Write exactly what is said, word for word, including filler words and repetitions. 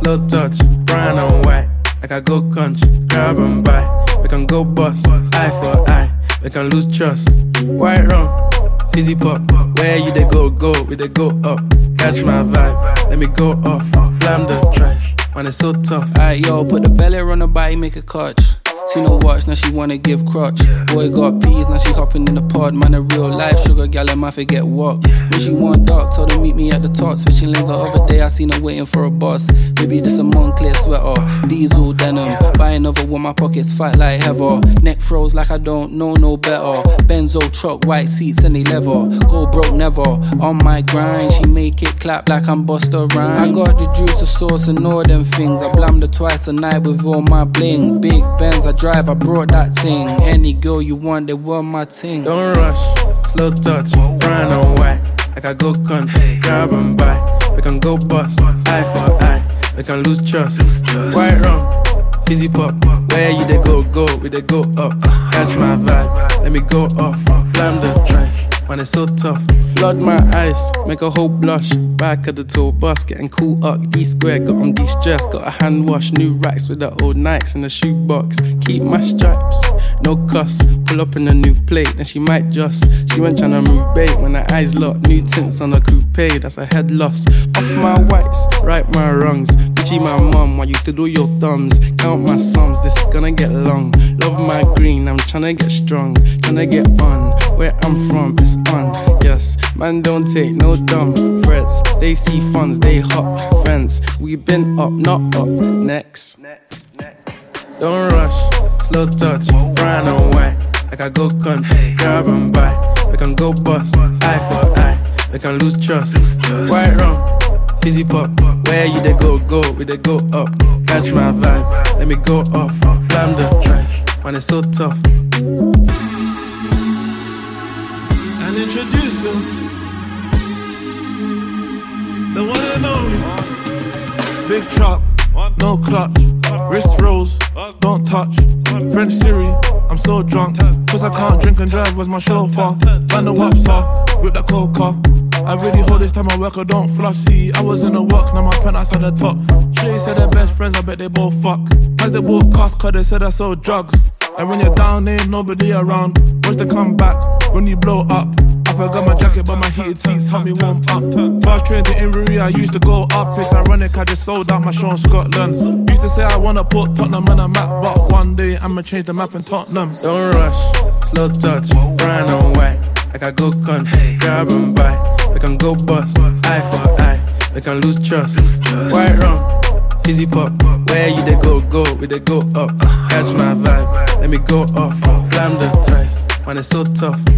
slow touch, brown and white. Like I go country, grab and buy. We can go bust, eye for eye. We can lose trust. White rum, fizzy pop. Where you they go, go, we they go up. Catch my vibe, let me go off. Blam the trash, man it's so tough. Alright yo, put the belly on the body, make a clutch. Seen her watch, now she wanna give crutch. Boy got peas, now she hopping in the pod. Man a real life sugar gal, and my forget walk. When she want dark, told her meet me at the top. Switching lanes the other day, I seen her waiting for a bus. Maybe this a Moncler sweater, diesel denim. Buy another one, my pockets fat like heather. Neck froze like I don't know no better. Benzo truck, white seats and they leather. Go broke never, on my grind. She make it clap like I'm Busta Rhymes. I got the juice, the sauce and all them things. I blammed her twice a night with all my bling. Big Benz, I drive, I brought that thing. Any girl you want, they want my thing. Don't rush, slow touch, brown and white. Like I go country, grab and buy. We can go bust, eye for eye. We can lose trust. White rum, fizzy pop. Where you they go, go, we they go up. Catch my vibe, let me go off. Blam the trash, man it's so tough. Flood my eyes, make a whole blush. Back of the tour bus, getting cool up. D-square, got on de-stress. Got a hand wash, new racks with the old Nikes in the shoebox. Keep my stripes, no cuss. Pull up in a new plate, then she might just. She went tryna move bait when her eyes locked. New tints on a coupe, that's a head loss. Off my whites, right my wrongs. Gucci my mum, while you twiddle your thumbs. Count my sums, this is gonna get long. Love my green, I'm tryna get strong. Tryna get on, where I'm from, it's on. Yes, man don't take no dumb threats. They see funds, they hop fence. We been up, not up, next. Don't rush, slow touch, brown and white. Like I go country, grab and buy. We can go bust, eye for eye. We can lose trust. White rum, fizzy pop. Where you they go, go, we they go up. Catch my vibe, let me go off. Blam the trash, man it's so tough. And introducing the one and only Big Truck, no clutch. Wrist rolls, don't touch. French Siri, I'm so drunk. Cause I can't drink and drive, where's my chauffeur? Ban the wapsa, whip that coca. I really hold this time I work, I don't floss. See, I was in the work, now my penthouse at the top. Shorty said they're best friends, I bet they both fuck. As they both cost, cause they said I sold drugs. And when you're down, ain't nobody around. Watch the comeback, when you blow up. I forgot my jacket, but my heated seats help me warm up. Fast train to Inverie, I used to go up. It's ironic, I just sold out my show in Scotland. Used to say I wanna put Tottenham on a map, but one day I'ma change the map in Tottenham. Don't rush, slow touch, brown and white. Like I go country, grab and buy. We can go bust, eye for eye. We can lose trust. White rum, fizzy pop. Where you they go, go, we they go up. Catch my vibe, let me go off. Blam the trash, man it's so tough.